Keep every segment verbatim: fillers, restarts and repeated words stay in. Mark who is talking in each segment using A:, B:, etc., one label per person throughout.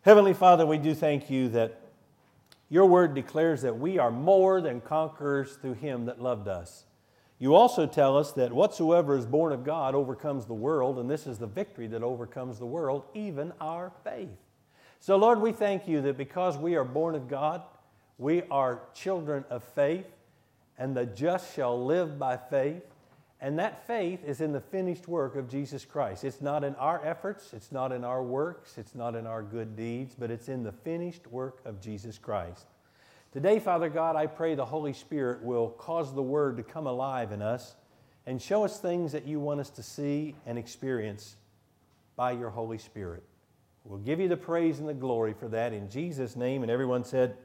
A: Heavenly Father, we do thank you that your word declares that we are more than conquerors through him that loved us. You also tell us that whatsoever is born of God overcomes the world, and this is the victory that overcomes the world, even our faith. So Lord, we thank you that because we are born of God, we are children of faith, and the just shall live by faith. And that faith is in the finished work of Jesus Christ. It's not in our efforts, it's not in our works, it's not in our good deeds, but it's in the finished work of Jesus Christ. Today, Father God, I pray the Holy Spirit will cause the Word to come alive in us and show us things that you want us to see and experience by your Holy Spirit. We'll give you the praise and the glory for that in Jesus' name. And everyone said,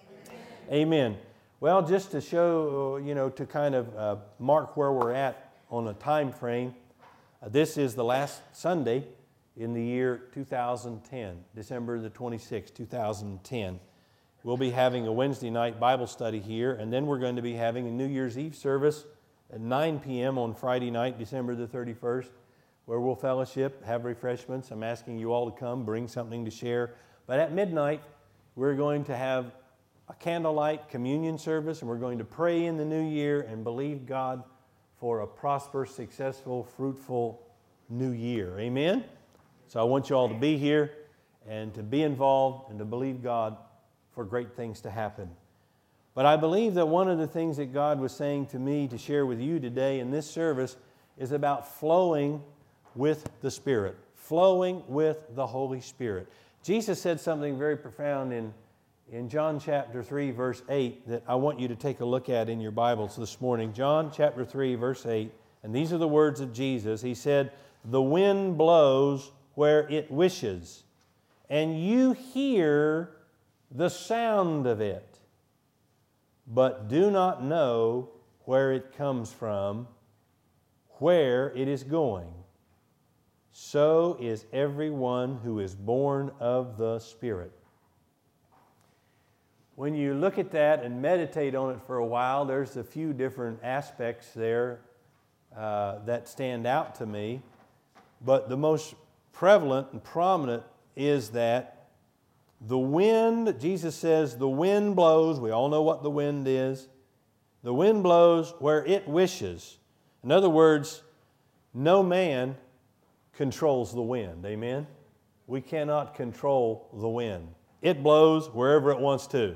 A: Amen. Amen. Well, just to show, you know, to kind of uh, mark where we're at on a time frame, uh, this is the last Sunday in the year two thousand ten, December the twenty-sixth, two thousand ten. We'll be having a Wednesday night Bible study here, and then we're going to be having a New Year's Eve service at nine p.m. on Friday night, December the thirty-first, where we'll fellowship, have refreshments. I'm asking you all to come, bring something to share. But at midnight, we're going to have a candlelight communion service, and we're going to pray in the new year and believe God for a prosperous, successful, fruitful new year. Amen? So I want you all to be here and to be involved and to believe God for great things to happen. But I believe that one of the things that God was saying to me to share with you today in this service is about flowing with the Spirit, flowing with the Holy Spirit. Jesus said something very profound in In John chapter three, verse eight, that I want you to take a look at in your Bibles this morning. John chapter three, verse eight, and these are the words of Jesus. He said, "The wind blows where it wishes, and you hear the sound of it, but do not know where it comes from, where it is going. So is everyone who is born of the Spirit." When you look at that and meditate on it for a while, there's a few different aspects there uh, that stand out to me. But the most prevalent and prominent is that the wind, Jesus says, the wind blows. We all know what the wind is. The wind blows where it wishes. In other words, no man controls the wind. Amen? We cannot control the wind. It blows wherever it wants to.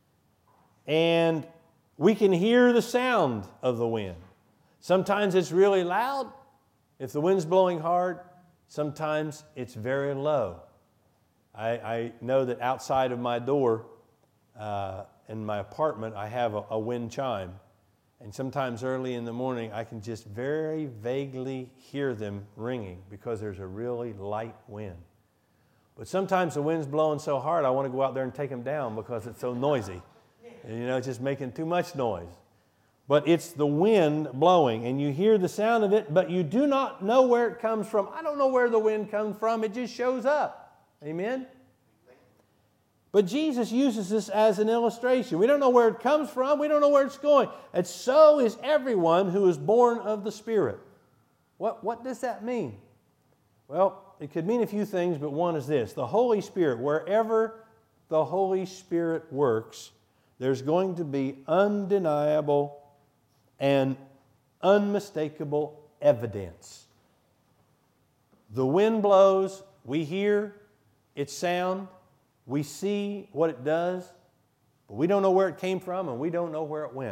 A: And we can hear the sound of the wind. Sometimes it's really loud if the wind's blowing hard. Sometimes it's very low. I, I know that outside of my door uh, in my apartment, I have a, a wind chime. And sometimes early in the morning, I can just very vaguely hear them ringing because there's a really light wind. But sometimes the wind's blowing so hard, I want to go out there and take them down because it's so noisy. And, you know, it's just making too much noise. But it's the wind blowing, and you hear the sound of it, but you do not know where it comes from. I don't know where the wind comes from. It just shows up. Amen? But Jesus uses this as an illustration. We don't know where it comes from. We don't know where it's going. And so is everyone who is born of the Spirit. What, what does that mean? Well, it could mean a few things, but one is this. The Holy Spirit, wherever the Holy Spirit works, there's going to be undeniable and unmistakable evidence. The wind blows, we hear its sound, we see what it does, but we don't know where it came from and we don't know where it went.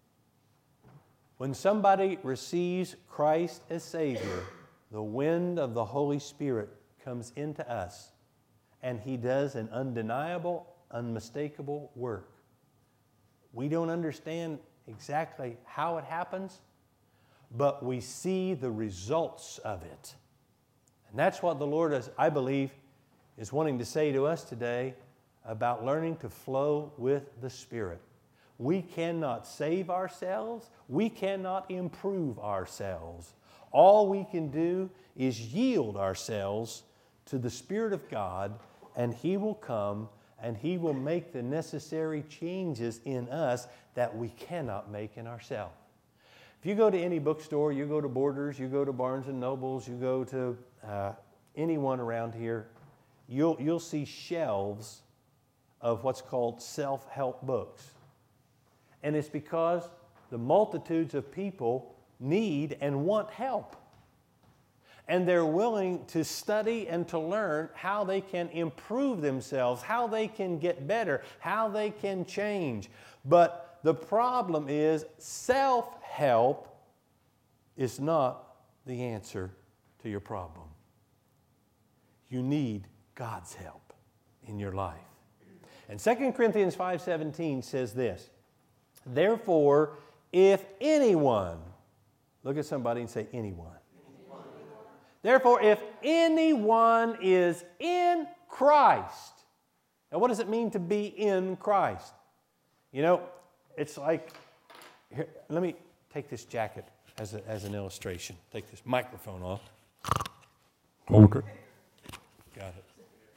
A: When somebody receives Christ as Savior, the wind of the Holy Spirit comes into us, and He does an undeniable, unmistakable work. We don't understand exactly how it happens, but we see the results of it. And that's what the Lord, is, I believe, is wanting to say to us today about learning to flow with the Spirit. We cannot save ourselves. We cannot improve ourselves. All we can do is yield ourselves to the Spirit of God, and He will come and He will make the necessary changes in us that we cannot make in ourselves. If you go to any bookstore, you go to Borders, you go to Barnes and Nobles, you go to uh, anyone around here, you'll, you'll see shelves of what's called self-help books. And it's because the multitudes of people need and want help. And they're willing to study and to learn how they can improve themselves, how they can get better, how they can change. But the problem is self-help is not the answer to your problem. You need God's help in your life. And Second Corinthians five seventeen says this, therefore, if anyone, look at somebody and say anyone. anyone. Therefore, if anyone is in Christ. Now, what does it mean to be in Christ? You know, it's like, here, let me take this jacket as, a, as an illustration. Take this microphone off. Hold it. Got it.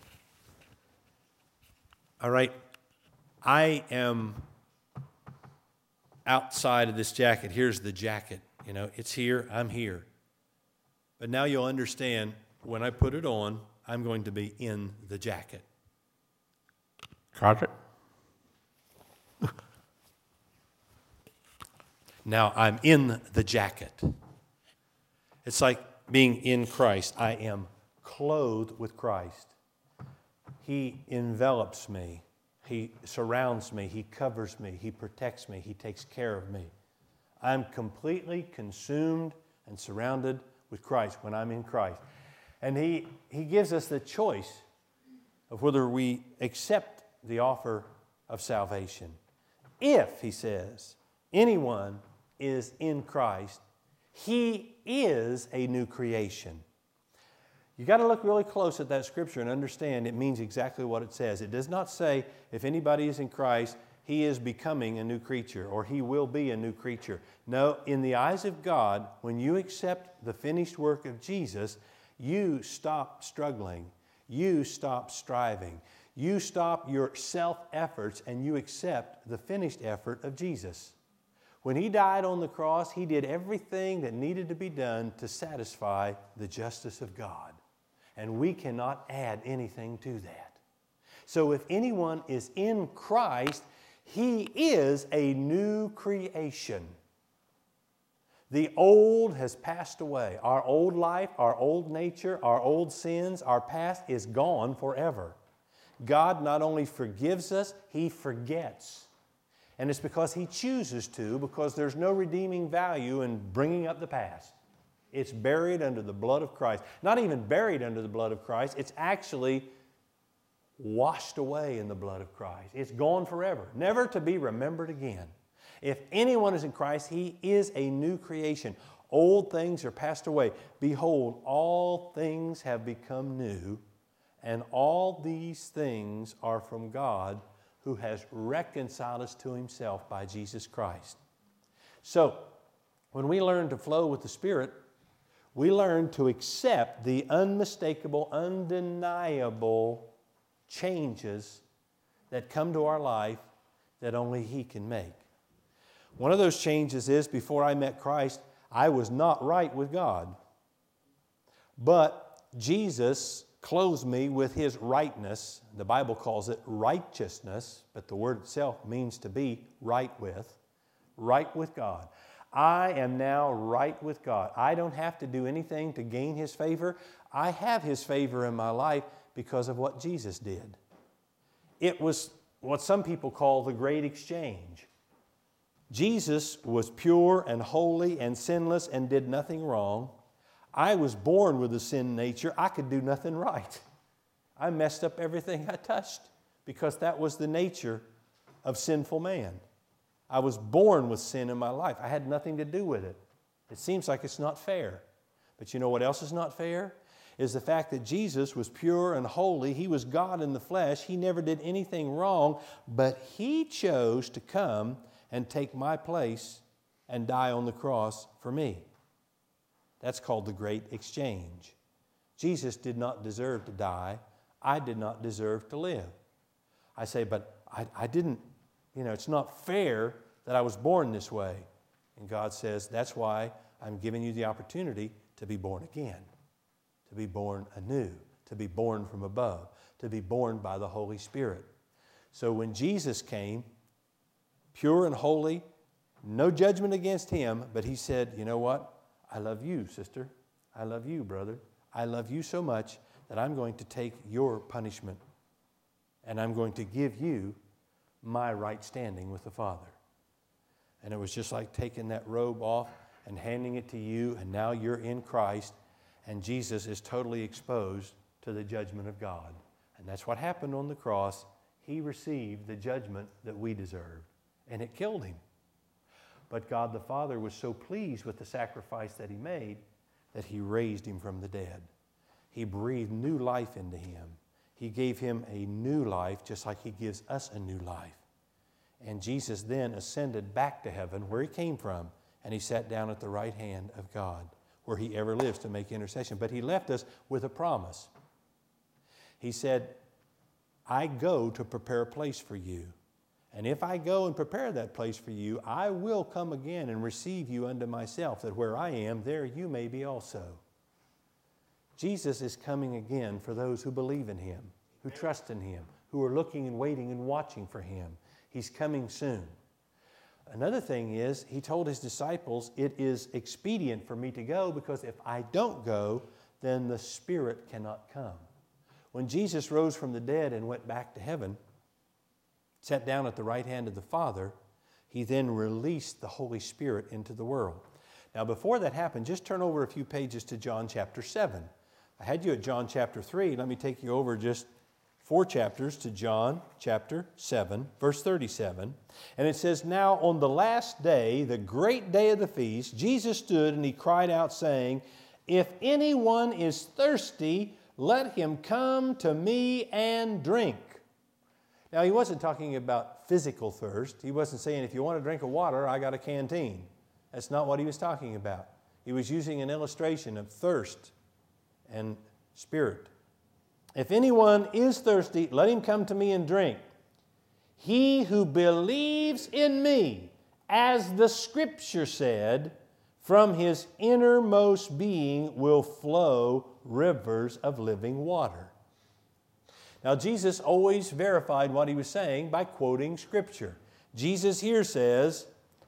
A: All right. I am outside of this jacket. Here's the jacket. You know, it's here. I'm here. But now you'll understand when I put it on, I'm going to be in the jacket. Got it? Now I'm in the jacket. It's like being in Christ. I am clothed with Christ. He envelops me. He surrounds me. He covers me. He protects me. He takes care of me. I'm completely consumed and surrounded with Christ when I'm in Christ. And He, he gives us the choice of whether we accept the offer of salvation. If, He says, anyone is in Christ, he is a new creation. You got to look really close at that scripture and understand it means exactly what it says. It does not say if anybody is in Christ, he is becoming a new creature or he will be a new creature. No, in the eyes of God, when you accept the finished work of Jesus, you stop struggling. You stop striving. You stop your self-efforts and you accept the finished effort of Jesus. When He died on the cross, He did everything that needed to be done to satisfy the justice of God. And we cannot add anything to that. So if anyone is in Christ, he is a new creation. The old has passed away. Our old life, our old nature, our old sins, our past is gone forever. God not only forgives us, He forgets. And it's because He chooses to, because there's no redeeming value in bringing up the past. It's buried under the blood of Christ. Not even buried under the blood of Christ, it's actually washed away in the blood of Christ. It's gone forever, never to be remembered again. If anyone is in Christ, he is a new creation. Old things are passed away. Behold, all things have become new, and all these things are from God, who has reconciled us to Himself by Jesus Christ. So, when we learn to flow with the Spirit, we learn to accept the unmistakable, undeniable changes that come to our life that only He can make. One of those changes is, before I met Christ, I was not right with God. But Jesus clothes me with His rightness. The Bible calls it righteousness, but the word itself means to be right with, right with God. I am now right with God. I don't have to do anything to gain His favor. I have His favor in my life because of what Jesus did. It was what some people call the great exchange. Jesus was pure and holy and sinless and did nothing wrong. I was born with a sin nature. I could do nothing right. I messed up everything I touched because that was the nature of sinful man. I was born with sin in my life. I had nothing to do with it. It seems like it's not fair. But you know what else is not fair? Is the fact that Jesus was pure and holy. He was God in the flesh. He never did anything wrong, but He chose to come and take my place and die on the cross for me. That's called the great exchange. Jesus did not deserve to die. I did not deserve to live. I say, but I, I didn't, you know, it's not fair that I was born this way. And God says, that's why I'm giving you the opportunity to be born again, to be born anew, to be born from above, to be born by the Holy Spirit. So when Jesus came, pure and holy, no judgment against him, but he said, you know what? I love you, sister. I love you, brother. I love you so much that I'm going to take your punishment and I'm going to give you my right standing with the Father. And it was just like taking that robe off and handing it to you, and now you're in Christ, and Jesus is totally exposed to the judgment of God. And that's what happened on the cross. He received the judgment that we deserved, and it killed him. But God the Father was so pleased with the sacrifice that he made that he raised him from the dead. He breathed new life into him. He gave him a new life, just like he gives us a new life. And Jesus then ascended back to heaven where he came from, and he sat down at the right hand of God, where he ever lives to make intercession. But he left us with a promise. He said, I go to prepare a place for you. And if I go and prepare that place for you, I will come again and receive you unto myself, that where I am, there you may be also. Jesus is coming again for those who believe in him, who trust in him, who are looking and waiting and watching for him. He's coming soon. Another thing is, he told his disciples, it is expedient for me to go, because if I don't go, then the Spirit cannot come. When Jesus rose from the dead and went back to heaven, sat down at the right hand of the Father, he then released the Holy Spirit into the world. Now, before that happened, just turn over a few pages to John chapter seven. I had you at John chapter three. Let me take you over just four chapters to John chapter seven, verse thirty-seven. And it says, now on the last day, the great day of the feast, Jesus stood and he cried out, saying, if anyone is thirsty, let him come to me and drink. Now, he wasn't talking about physical thirst. He wasn't saying, if you want a drink of water, I got a canteen. That's not what he was talking about. He was using an illustration of thirst and spirit. If anyone is thirsty, let him come to me and drink. He who believes in me, as the Scripture said, from his innermost being will flow rivers of living water. Now, Jesus always verified what he was saying by quoting Scripture. Jesus here says,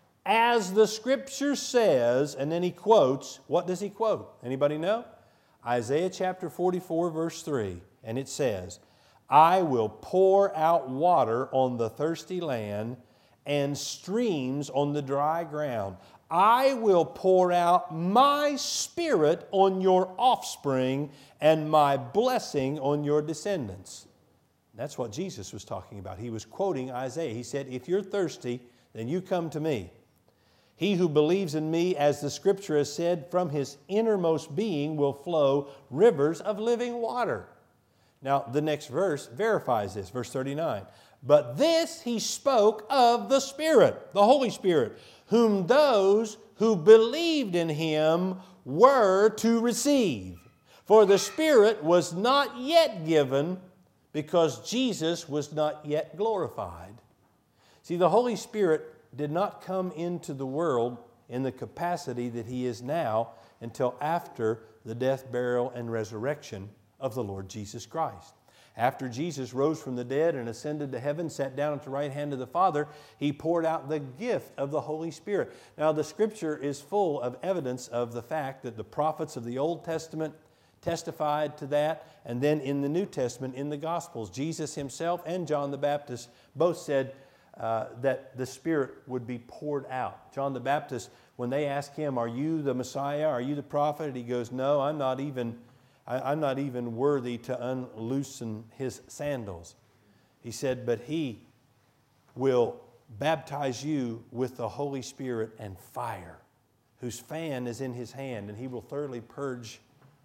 A: as the Scripture says, and then he quotes, what does he quote? Anybody know? Isaiah chapter forty-four, verse three. And it says, I will pour out water on the thirsty land and streams on the dry ground. I will pour out my Spirit on your offspring and my blessing on your descendants. That's what Jesus was talking about. He was quoting Isaiah. He said, if you're thirsty, then you come to me. He who believes in me, as the Scripture has said, from his innermost being will flow rivers of living water. Now, the next verse verifies this, verse thirty-nine. But this he spoke of the Spirit, the Holy Spirit, whom those who believed in him were to receive. For the Spirit was not yet given, because Jesus was not yet glorified. See, the Holy Spirit did not come into the world in the capacity that he is now until after the death, burial, and resurrection of the Lord Jesus Christ. After Jesus rose from the dead and ascended to heaven, sat down at the right hand of the Father, he poured out the gift of the Holy Spirit. Now, the Scripture is full of evidence of the fact that the prophets of the Old Testament testified to that, and then in the New Testament, in the Gospels, Jesus himself and John the Baptist both said uh, that the Spirit would be poured out. John the Baptist, when they asked him, are you the Messiah? Are you the prophet? He goes, no, I'm not even I'm not even worthy to unloosen his sandals. He said, but he will baptize you with the Holy Spirit and fire, whose fan is in his hand, and he will thoroughly purge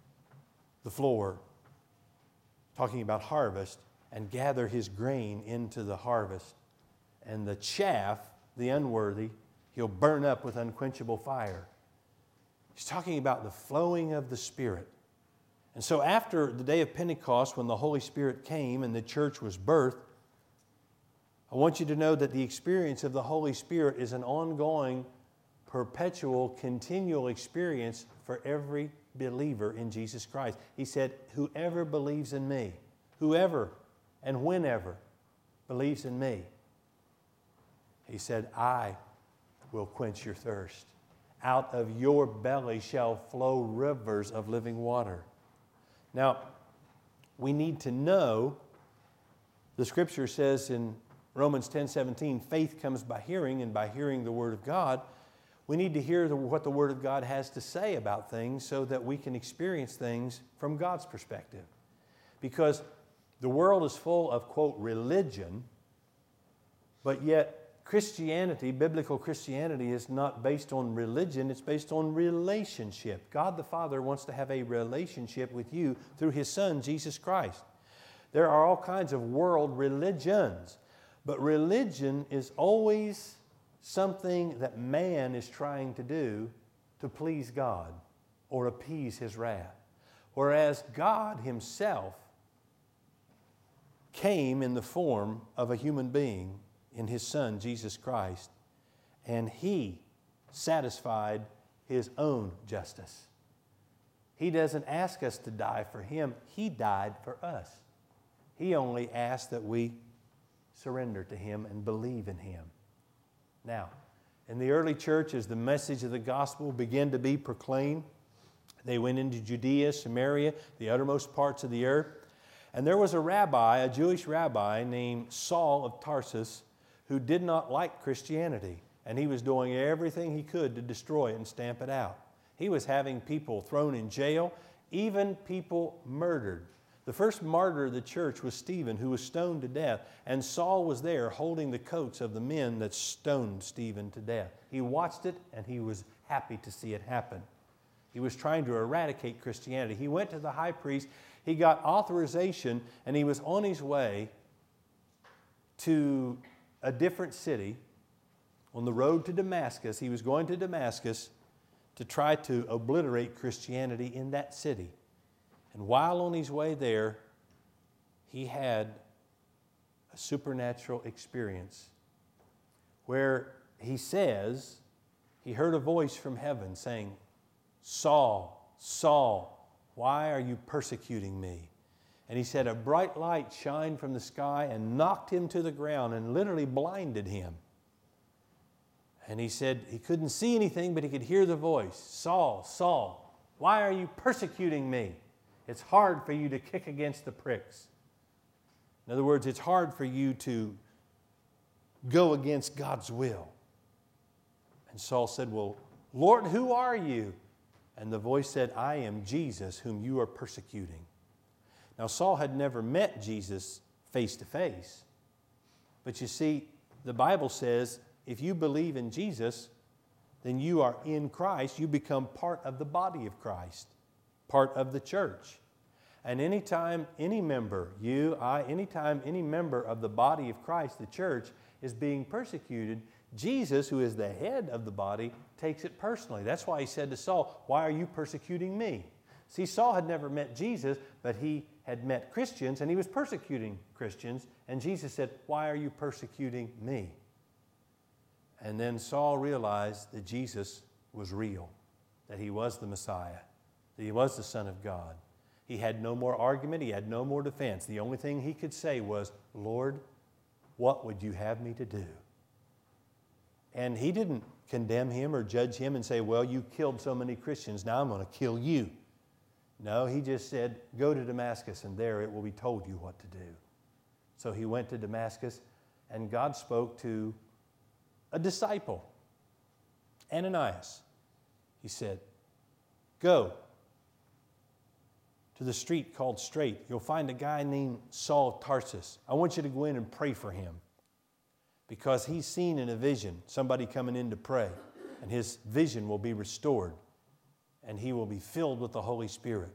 A: the floor, talking about harvest, and gather his grain into the harvest. And the chaff, the unworthy, he'll burn up with unquenchable fire. He's talking about the flowing of the Spirit. And so after the day of Pentecost, when the Holy Spirit came and the church was birthed, I want you to know that the experience of the Holy Spirit is an ongoing, perpetual, continual experience for every believer in Jesus Christ. He said, whoever believes in me, whoever and whenever believes in me, he said, I will quench your thirst. Out of your belly shall flow rivers of living water. Now, we need to know, the Scripture says in Romans ten seventeen, faith comes by hearing, and by hearing the Word of God. We need to hear the, what the Word of God has to say about things so that we can experience things from God's perspective. Because the world is full of, quote, religion, but yet Christianity, biblical Christianity, is not based on religion, it's based on relationship. God the Father wants to have a relationship with you through His Son, Jesus Christ. There are all kinds of world religions, but religion is always something that man is trying to do to please God or appease His wrath. Whereas God Himself came in the form of a human being in His Son, Jesus Christ, and He satisfied His own justice. He doesn't ask us to die for Him. He died for us. He only asks that we surrender to Him and believe in Him. Now, in the early church, as the message of the gospel began to be proclaimed, they went into Judea, Samaria, the uttermost parts of the earth, and there was a rabbi, a Jewish rabbi named Saul of Tarsus, who did not like Christianity, and he was doing everything he could to destroy it and stamp it out. He was having people thrown in jail, even people murdered. The first martyr of the church was Stephen, who was stoned to death, and Saul was there holding the coats of the men that stoned Stephen to death. He watched it, and he was happy to see it happen. He was trying to eradicate Christianity. He went to the high priest, he got authorization, and he was on his way to a different city. On the road to Damascus, he was going to Damascus to try to obliterate Christianity in that city. And while on his way there, he had a supernatural experience where he says he heard a voice from heaven saying, Saul, Saul, why are you persecuting me? And he said a bright light shined from the sky and knocked him to the ground and literally blinded him. And he said he couldn't see anything, but he could hear the voice, Saul, Saul, why are you persecuting me? It's hard for you to kick against the pricks. In other words, it's hard for you to go against God's will. And Saul said, well, Lord, who are you? And the voice said, I am Jesus whom you are persecuting. Now, Saul had never met Jesus face to face. But you see, the Bible says, if you believe in Jesus, then you are in Christ. You become part of the body of Christ, part of the church. And anytime any member, you, I, anytime any member of the body of Christ, the church, is being persecuted, Jesus, who is the head of the body, takes it personally. That's why he said to Saul, why are you persecuting me? See, Saul had never met Jesus, but he had met Christians, and he was persecuting Christians. And Jesus said, why are you persecuting me? And then Saul realized that Jesus was real, that he was the Messiah, that he was the Son of God. He had no more argument. He had no more defense. The only thing he could say was, Lord, what would you have me to do? And he didn't condemn him or judge him and say, well, you killed so many Christians, now I'm going to kill you. No, he just said, go to Damascus and there it will be told you what to do. So he went to Damascus, and God spoke to a disciple, Ananias. He said, go to the street called Straight. You'll find a guy named Saul of Tarsus. I want you to go in and pray for him, because he's seen in a vision somebody coming in to pray, and his vision will be restored, and he will be filled with the Holy Spirit.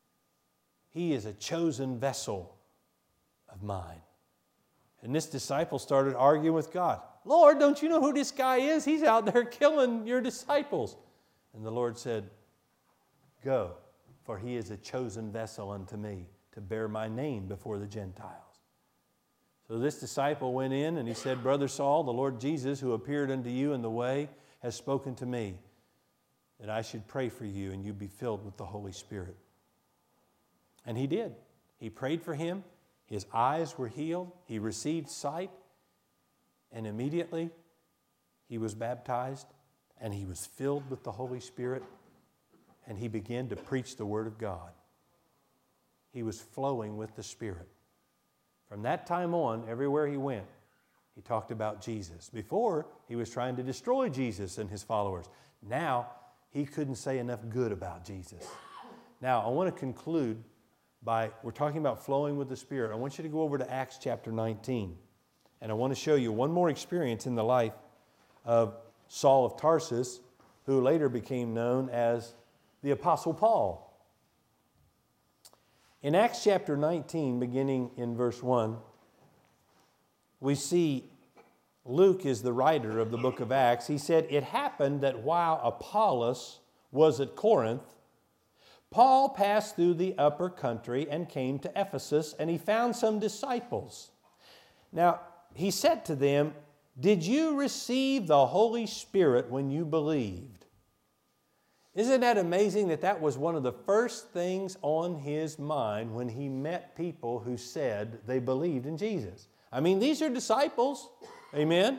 A: He is a chosen vessel of mine. And this disciple started arguing with God. Lord, don't you know who this guy is? He's out there killing your disciples. And the Lord said, go, for he is a chosen vessel unto me to bear my name before the Gentiles. So this disciple went in and he said, Brother Saul, the Lord Jesus, who appeared unto you in the way, has spoken to me. that I should pray for you and you be filled with the Holy Spirit. And he did. He prayed for him. His eyes were healed. He received sight. And immediately he was baptized and he was filled with the Holy Spirit. And he began to preach the Word of God. He was flowing with the Spirit. From that time on, everywhere he went, he talked about Jesus. Before, he was trying to destroy Jesus and his followers. Now, he couldn't say enough good about Jesus. Now, I want to conclude by, we're talking about flowing with the Spirit. I want you to go over to Acts chapter nineteen. And I want to show you one more experience in the life of Saul of Tarsus, who later became known as the Apostle Paul. In Acts chapter nineteen, beginning in verse one, we see Luke is the writer of the book of Acts. He said, "It happened that while Apollos was at Corinth, Paul passed through the upper country and came to Ephesus, and he found some disciples. Now, he said to them, 'Did you receive the Holy Spirit when you believed?'" Isn't that amazing that that was one of the first things on his mind when he met people who said they believed in Jesus? I mean, these are disciples. Amen?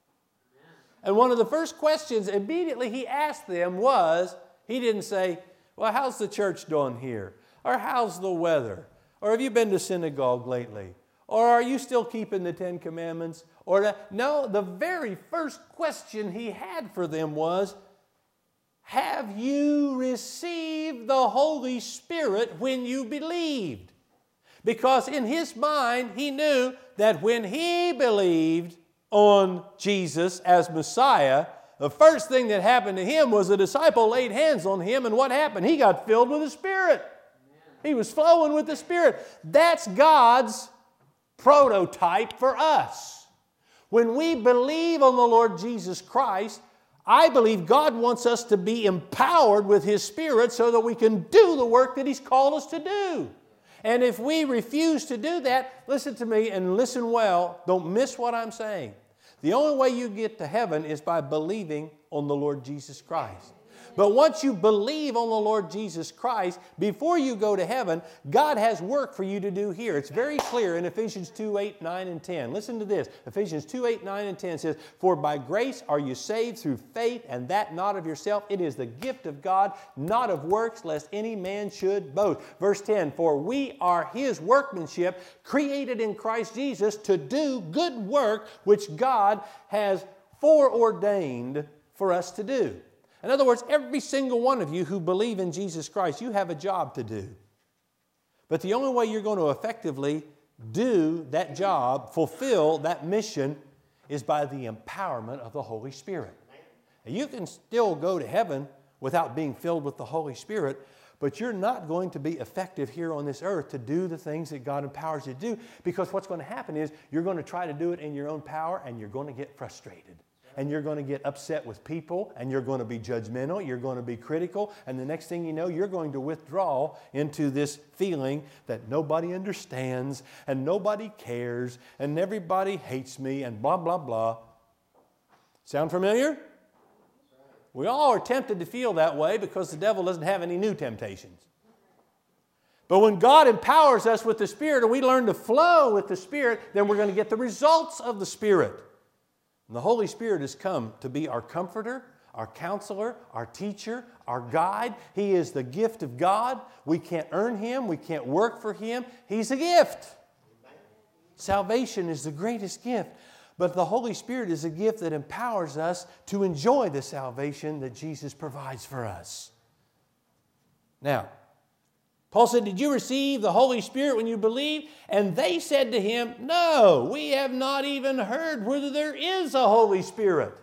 A: And one of the first questions immediately he asked them was, he didn't say, "Well, how's the church doing here?" Or "How's the weather?" Or "Have you been to synagogue lately?" Or "Are you still keeping the Ten Commandments?" Or the, no, the very first question he had for them was, "Have you received the Holy Spirit when you believed?" Because in his mind, he knew that when he believed on Jesus as Messiah, the first thing that happened to him was a disciple laid hands on him, and what happened? He got filled with the Spirit. Amen. He was flowing with the Spirit. That's God's prototype for us. When we believe on the Lord Jesus Christ, I believe God wants us to be empowered with His Spirit so that we can do the work that He's called us to do. And if we refuse to do that, listen to me and listen well, don't miss what I'm saying. The only way you get to heaven is by believing on the Lord Jesus Christ. But once you believe on the Lord Jesus Christ, before you go to heaven, God has work for you to do here. It's very clear in Ephesians two, eight, nine, and ten. Listen to this. Ephesians two, eight, nine, and ten says, "For by grace are you saved through faith, and that not of yourself. It is the gift of God, not of works, lest any man should boast." Verse ten, "For we are His workmanship, created in Christ Jesus to do good work, which God has foreordained for us to do." In other words, every single one of you who believe in Jesus Christ, you have a job to do. But the only way you're going to effectively do that job, fulfill that mission, is by the empowerment of the Holy Spirit. Now, you can still go to heaven without being filled with the Holy Spirit, but you're not going to be effective here on this earth to do the things that God empowers you to do, because what's going to happen is you're going to try to do it in your own power, and you're going to get frustrated. And you're going to get upset with people, and you're going to be judgmental, you're going to be critical, and the next thing you know, you're going to withdraw into this feeling that nobody understands, and nobody cares, and everybody hates me, and blah, blah, blah. Sound familiar? We all are tempted to feel that way because the devil doesn't have any new temptations. But when God empowers us with the Spirit, and we learn to flow with the Spirit, then we're going to get the results of the Spirit. And the Holy Spirit has come to be our comforter, our counselor, our teacher, our guide. He is the gift of God. We can't earn Him. We can't work for Him. He's a gift. Salvation is the greatest gift. But the Holy Spirit is a gift that empowers us to enjoy the salvation that Jesus provides for us. Now, Paul said, "Did you receive the Holy Spirit when you believed?" And they said to him, "No, we have not even heard whether there is a Holy Spirit."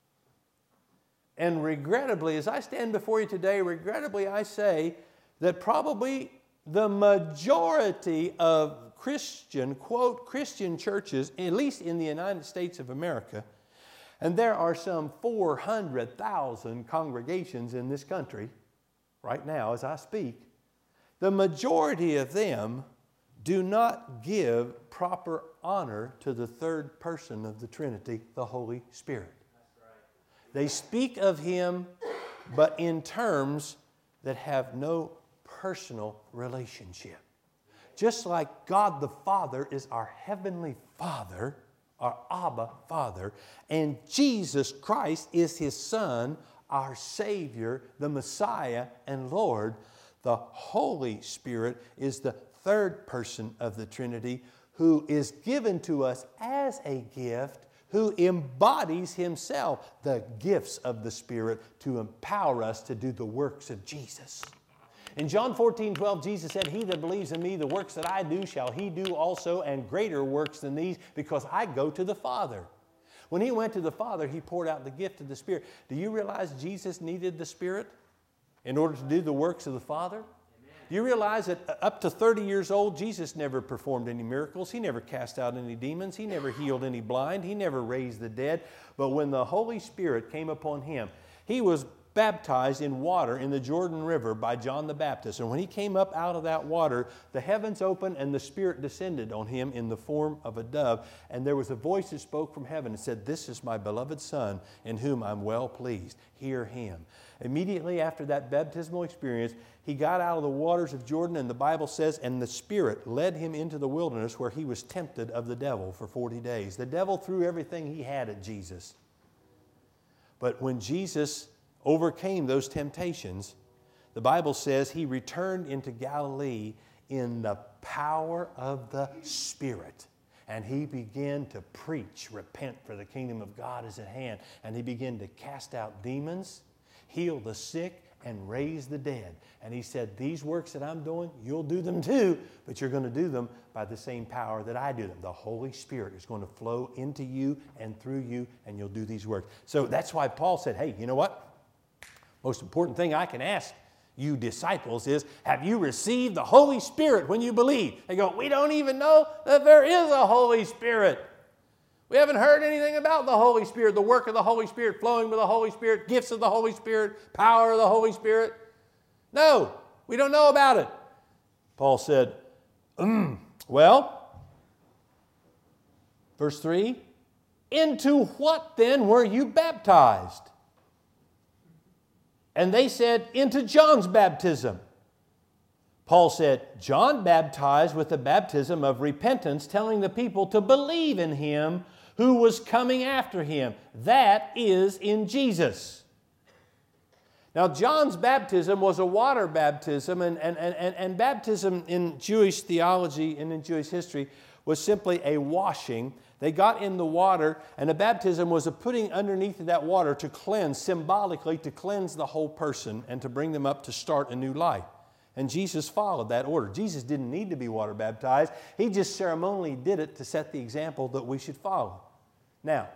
A: And regrettably, as I stand before you today, regrettably I say that probably the majority of Christian, quote, Christian churches, at least in the United States of America, and there are some four hundred thousand congregations in this country right now as I speak, the majority of them do not give proper honor to the third person of the Trinity, the Holy Spirit. That's right. They speak of Him but in terms that have no personal relationship. Just like God the Father is our heavenly Father, our Abba Father, and Jesus Christ is His Son, our Savior, the Messiah and Lord, the Holy Spirit is the third person of the Trinity who is given to us as a gift, who embodies Himself, the gifts of the Spirit, to empower us to do the works of Jesus. In John fourteen twelve, Jesus said, "He that believes in me, the works that I do shall he do also, and greater works than these, because I go to the Father." When He went to the Father, He poured out the gift of the Spirit. Do you realize Jesus needed the Spirit in order to do the works of the Father? Do you realize that up to thirty years old, Jesus never performed any miracles. He never cast out any demons. He never healed any blind. He never raised the dead. But when the Holy Spirit came upon Him, He was baptized in water in the Jordan River by John the Baptist. And when He came up out of that water, the heavens opened and the Spirit descended on Him in the form of a dove. And there was a voice that spoke from heaven and said, "This is my beloved Son, in whom I'm well pleased. Hear Him." Immediately after that baptismal experience, He got out of the waters of Jordan, and the Bible says, and the Spirit led Him into the wilderness where He was tempted of the devil for forty days. The devil threw everything he had at Jesus. But when Jesus overcame those temptations, the Bible says He returned into Galilee in the power of the Spirit. And He began to preach, "Repent, for the kingdom of God is at hand." And He began to cast out demons, heal the sick, and raise the dead. And He said, "These works that I'm doing, you'll do them too, but you're going to do them by the same power that I do them." The Holy Spirit is going to flow into you and through you, and you'll do these works. So that's why Paul said, hey, you know what? Most important thing I can ask you disciples is, have you received the Holy Spirit when you believe? They go, "We don't even know that there is a Holy Spirit. We haven't heard anything about the Holy Spirit, the work of the Holy Spirit, flowing with the Holy Spirit, gifts of the Holy Spirit, power of the Holy Spirit. No, we don't know about it." Paul said, mm, well, verse three, "Into what then were you baptized?" And they said, "Into John's baptism." Paul said, "John baptized with the baptism of repentance, telling the people to believe in Him who was coming after Him, that is, in Jesus." Now, John's baptism was a water baptism, and, and, and, and baptism in Jewish theology and in Jewish history was simply a washing. They got in the water, and a baptism was a putting underneath that water to cleanse, symbolically to cleanse the whole person and to bring them up to start a new life. And Jesus followed that order. Jesus didn't need to be water baptized. He just ceremonially did it to set the example that we should follow. Now,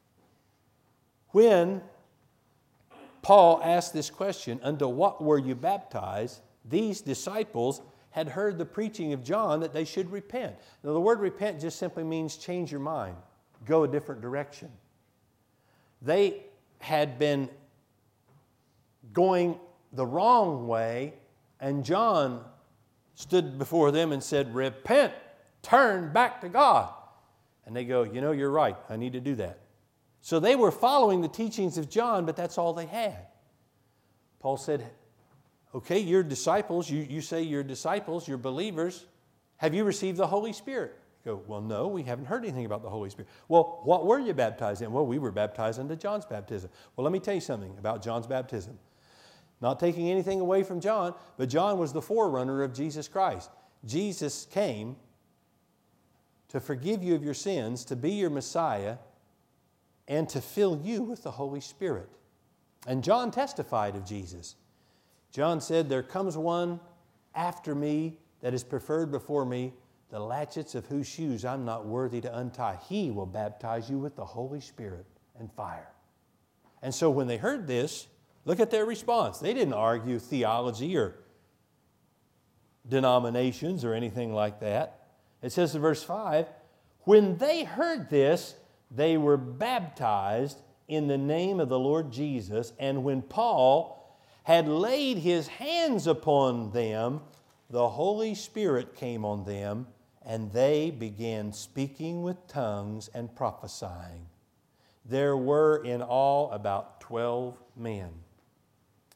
A: when Paul asked this question, "Unto what were you baptized?" these disciples had heard the preaching of John that they should repent. Now, the word repent just simply means change your mind, go a different direction. They had been going the wrong way, and John stood before them and said, "Repent, turn back to God." And they go, "You know, you're right, I need to do that." So they were following the teachings of John, but that's all they had. Paul said, "Okay, you're disciples, you, you say you're disciples, you're believers. Have you received the Holy Spirit?" You go, "Well, no, we haven't heard anything about the Holy Spirit." "Well, what were you baptized in?" "Well, we were baptized into John's baptism." "Well, let me tell you something about John's baptism. Not taking anything away from John, but John was the forerunner of Jesus Christ. Jesus came to forgive you of your sins, to be your Messiah, and to fill you with the Holy Spirit. And John testified of Jesus. John said, "There comes one after me that is preferred before me, the latchets of whose shoes I'm not worthy to untie. He will baptize you with the Holy Spirit and fire." And so when they heard this, look at their response. They didn't argue theology or denominations or anything like that. It says in verse five, "When they heard this, they were baptized in the name of the Lord Jesus. And when Paul had laid his hands upon them, the Holy Spirit came on them, and they began speaking with tongues and prophesying. There were in all about twelve men."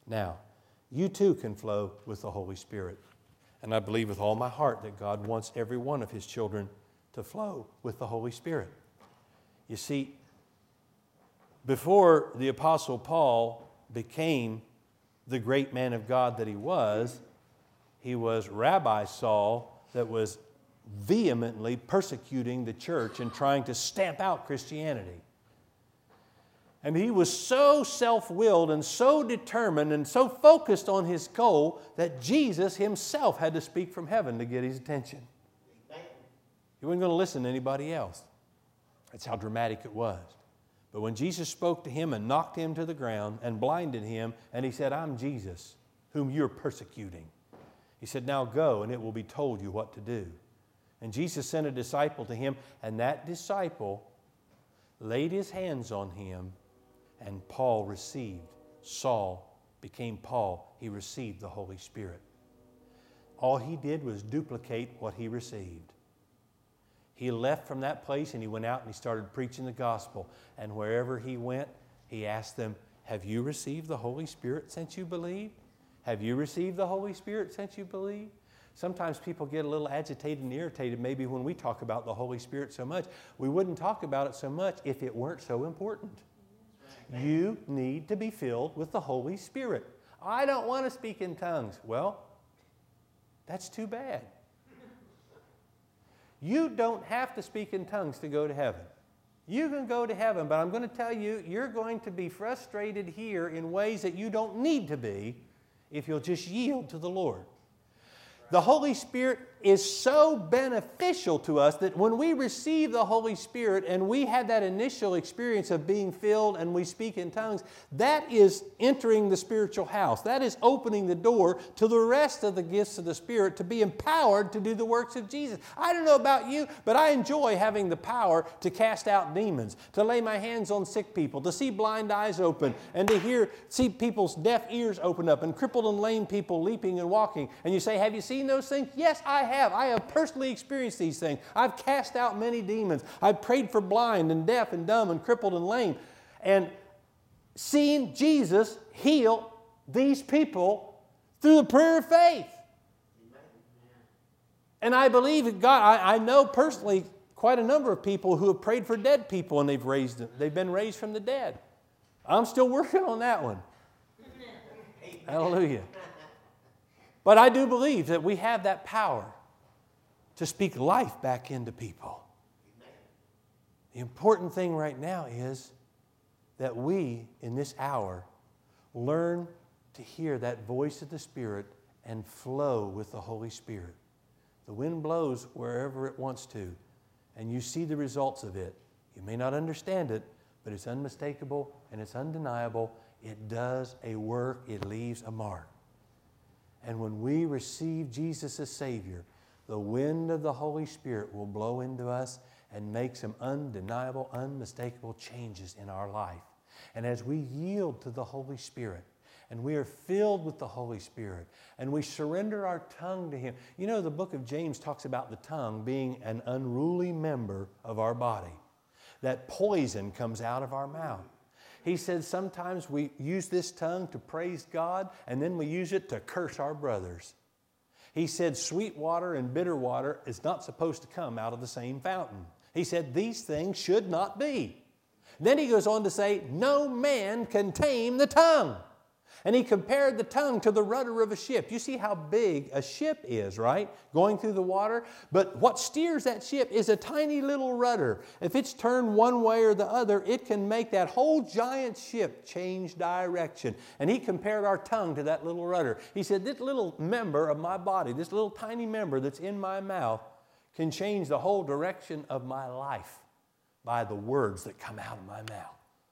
A: Now, you too can flow with the Holy Spirit. And I believe with all my heart that God wants every one of His children to flow with the Holy Spirit. You see, before the Apostle Paul became the great man of God that he was, he was Rabbi Saul that was vehemently persecuting the church and trying to stamp out Christianity. And he was so self-willed and so determined and so focused on his goal that Jesus Himself had to speak from heaven to get his attention. He wasn't going to listen to anybody else. That's how dramatic it was. But when Jesus spoke to him and knocked him to the ground and blinded him, and He said, "I'm Jesus, whom you're persecuting." He said, "Now go, and it will be told you what to do." And Jesus sent a disciple to him, and that disciple laid his hands on him, and Paul received. Saul became Paul. He received the Holy Spirit. All he did was duplicate what he received. He left from that place and he went out and he started preaching the gospel. And wherever he went, he asked them, "Have you received the Holy Spirit since you believed? Have you received the Holy Spirit since you believed?" Sometimes people get a little agitated and irritated maybe when we talk about the Holy Spirit so much. We wouldn't talk about it so much if it weren't so important. You need to be filled with the Holy Spirit. "I don't want to speak in tongues." Well, that's too bad. You don't have to speak in tongues to go to heaven. You can go to heaven, but I'm going to tell you, you're going to be frustrated here in ways that you don't need to be if you'll just yield to the Lord. The Holy Spirit is so beneficial to us that when we receive the Holy Spirit and we have that initial experience of being filled and we speak in tongues, that is entering the spiritual house. That is opening the door to the rest of the gifts of the Spirit to be empowered to do the works of Jesus. I don't know about you, but I enjoy having the power to cast out demons, to lay my hands on sick people, to see blind eyes open, and to hear, see people's deaf ears open up, and crippled and lame people leaping and walking. And you say, "Have you seen those things?" Yes, I have. I have personally experienced these things. I've cast out many demons. I've prayed for blind and deaf and dumb and crippled and lame. And seen Jesus heal these people through the prayer of faith. And I believe that God, I, I know personally quite a number of people who have prayed for dead people and they've raised them. They've been raised from the dead. I'm still working on that one. Hallelujah. But I do believe that we have that power to speak life back into people. The important thing right now is that we, in this hour, learn to hear that voice of the Spirit and flow with the Holy Spirit. The wind blows wherever it wants to, and you see the results of it. You may not understand it, but it's unmistakable and it's undeniable. It does a work. It leaves a mark. And when we receive Jesus as Savior, the wind of the Holy Spirit will blow into us and make some undeniable, unmistakable changes in our life. And as we yield to the Holy Spirit, and we are filled with the Holy Spirit, and we surrender our tongue to Him. You know, the book of James talks about the tongue being an unruly member of our body. That poison comes out of our mouth. He said sometimes we use this tongue to praise God, and then we use it to curse our brothers. He said sweet water and bitter water is not supposed to come out of the same fountain. He said these things should not be. Then he goes on to say, no man can tame the tongue. And he compared the tongue to the rudder of a ship. You see how big a ship is, right? Going through the water. But what steers that ship is a tiny little rudder. If it's turned one way or the other, it can make that whole giant ship change direction. And he compared our tongue to that little rudder. He said, this little member of my body, this little tiny member that's in my mouth, can change the whole direction of my life by the words that come out of my mouth.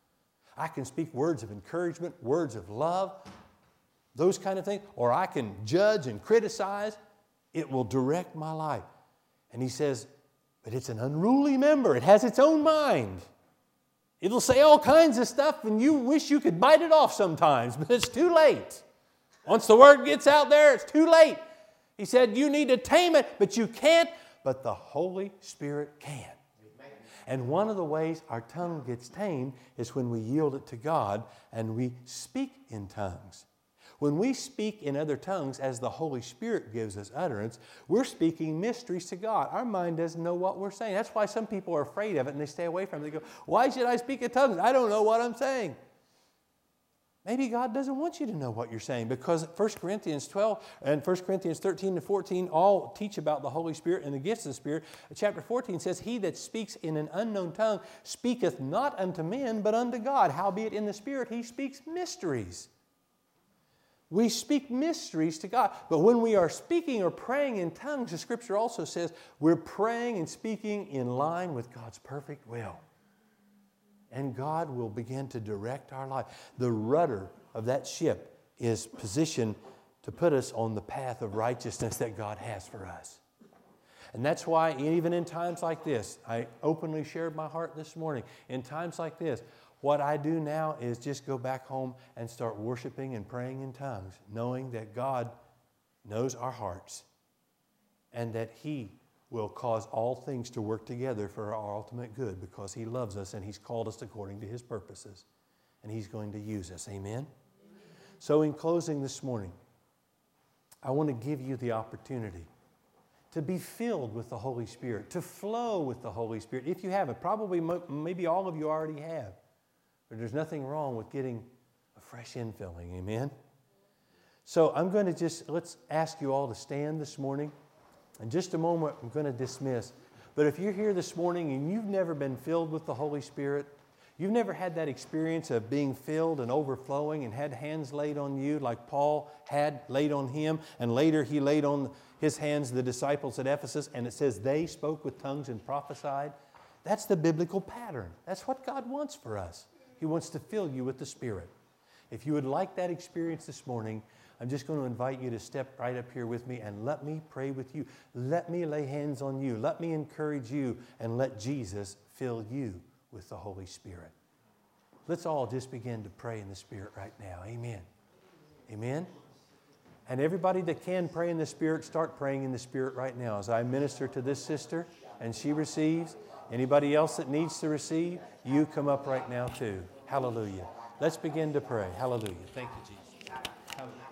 A: I can speak words of encouragement, words of love, those kind of things, or I can judge and criticize. It will direct my life. And he says, but it's an unruly member. It has its own mind. It'll say all kinds of stuff, and you wish you could bite it off sometimes, but it's too late. Once the word gets out there, it's too late. He said, you need to tame it, but you can't, but the Holy Spirit can. And one of the ways our tongue gets tamed is when we yield it to God and we speak in tongues. When we speak in other tongues as the Holy Spirit gives us utterance, we're speaking mysteries to God. Our mind doesn't know what we're saying. That's why some people are afraid of it and they stay away from it. They go, why should I speak in tongues? I don't know what I'm saying. Maybe God doesn't want you to know what you're saying, because First Corinthians twelve and First Corinthians thirteen and fourteen all teach about the Holy Spirit and the gifts of the Spirit. Chapter fourteen says, he that speaks in an unknown tongue speaketh not unto men, but unto God. Howbeit in the Spirit he speaks mysteries. We speak mysteries to God. But when we are speaking or praying in tongues, the Scripture also says we're praying and speaking in line with God's perfect will. And God will begin to direct our life. The rudder of that ship is positioned to put us on the path of righteousness that God has for us. And that's why even in times like this, I openly shared my heart this morning. In times like this, what I do now is just go back home and start worshiping and praying in tongues, knowing that God knows our hearts and that He will cause all things to work together for our ultimate good, because He loves us and He's called us according to His purposes. And He's going to use us. Amen? Amen. So in closing this morning, I want to give you the opportunity to be filled with the Holy Spirit, to flow with the Holy Spirit. If you haven't, probably maybe all of you already have. But there's nothing wrong with getting a fresh infilling. Amen? So I'm going to just, let's ask you all to stand this morning. In just a moment, I'm going to dismiss. But if you're here this morning and you've never been filled with the Holy Spirit, you've never had that experience of being filled and overflowing and had hands laid on you like Paul had laid on him, and later he laid on his hands the disciples at Ephesus, and it says they spoke with tongues and prophesied. That's the biblical pattern. That's what God wants for us. He wants to fill you with the Spirit. If you would like that experience this morning, I'm just going to invite you to step right up here with me and let me pray with you. Let me lay hands on you. Let me encourage you, and let Jesus fill you with the Holy Spirit. Let's all just begin to pray in the Spirit right now. Amen. Amen. And everybody that can pray in the Spirit, start praying in the Spirit right now as I minister to this sister and she receives. Anybody else that needs to receive, you come up right now too. Hallelujah. Let's begin to pray. Hallelujah. Thank you, Jesus. Hallelujah.